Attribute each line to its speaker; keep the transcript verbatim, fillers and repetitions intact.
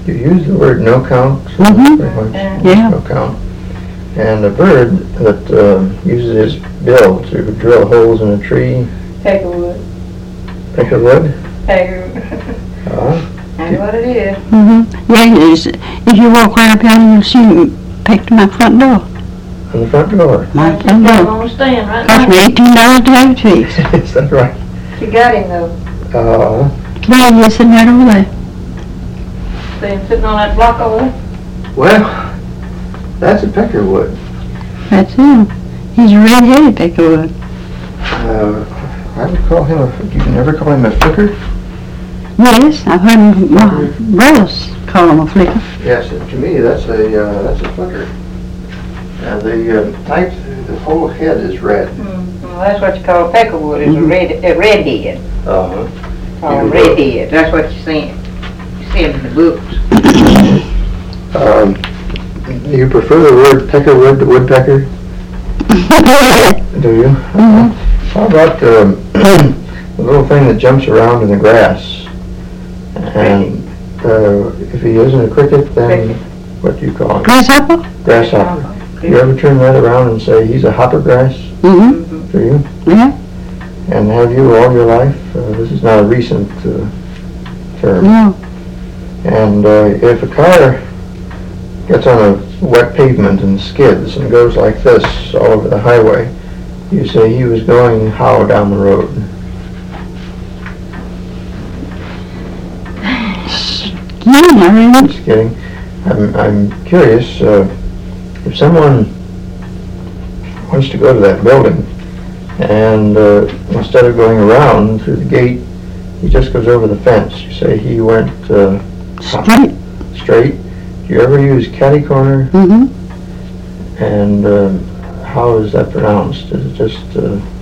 Speaker 1: You use the word no count,
Speaker 2: Mhm.
Speaker 1: pretty much.
Speaker 2: Yeah.
Speaker 1: No count. And a bird that uh, uses his bill to drill holes in a tree,
Speaker 3: Peckerwood.
Speaker 1: peckerwood.
Speaker 3: Pecker.
Speaker 1: Uh,
Speaker 3: That's what it is.
Speaker 2: Mm-hmm. Yeah, it is. If you walk right up here, you'll see him picked my front door.
Speaker 1: on the front door.
Speaker 2: My
Speaker 3: She's
Speaker 2: front
Speaker 3: got him
Speaker 2: door.
Speaker 3: on the stand right
Speaker 2: Cost me
Speaker 3: now.
Speaker 2: eighteen dollars to have it fixed.
Speaker 1: Is that right?
Speaker 3: She got him though.
Speaker 1: Uh,
Speaker 2: Well, you're sitting right over there.
Speaker 3: See him sitting on that block over there?
Speaker 1: well, that's a peckerwood.
Speaker 2: That's him. He's a red-headed peckerwood.
Speaker 1: Uh, I would call him a, you never call him a flicker?
Speaker 2: Yes, I've heard my brothers call him a flicker.
Speaker 1: Yes, to me, that's a, uh, that's a flicker. Uh, the uh, type, the whole head is red.
Speaker 3: Mm, well, that's what you call a peckerwood, is a red, a redhead.
Speaker 1: Uh-huh.
Speaker 3: Call them
Speaker 1: Yeah.
Speaker 3: redhead, that's what you're saying. You see them in the books.
Speaker 1: Um, do you prefer the word peckerwood to woodpecker? Do you?
Speaker 2: Mhm.
Speaker 1: How about um, the little thing that jumps around in the grass? And uh, if he isn't a cricket, then what do you call him?
Speaker 2: Grasshopper?
Speaker 1: Grasshopper. You ever turn that around and say he's a hoppergrass?
Speaker 2: Mm-hmm.
Speaker 3: Mhm.
Speaker 1: Do you?
Speaker 2: Yeah.
Speaker 1: And have you all your life? Uh, this is not a recent uh, term.
Speaker 2: No.
Speaker 1: And uh, if a car gets on a wet pavement and skids and goes like this all over the highway, you say he was going how down the road?
Speaker 2: Yeah, I really.
Speaker 1: Just kidding. I'm, I'm curious, uh, if someone wants to go to that building and uh, instead of going around through the gate, he just goes over the fence. You say he went uh,
Speaker 2: Straight.
Speaker 1: straight. Do you ever use catty corner?
Speaker 2: Mm-hmm.
Speaker 1: And um, how is that pronounced? Is it just uh,